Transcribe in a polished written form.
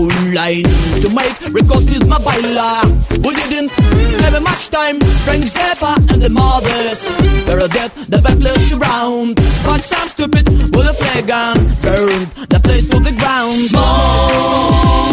all I need to make recourse is my baila. We didn't have much time. Frank Zappa and the mothers, they're a death, the backlash around. But some stupid with a flag gun burned the place to the ground. Smoke.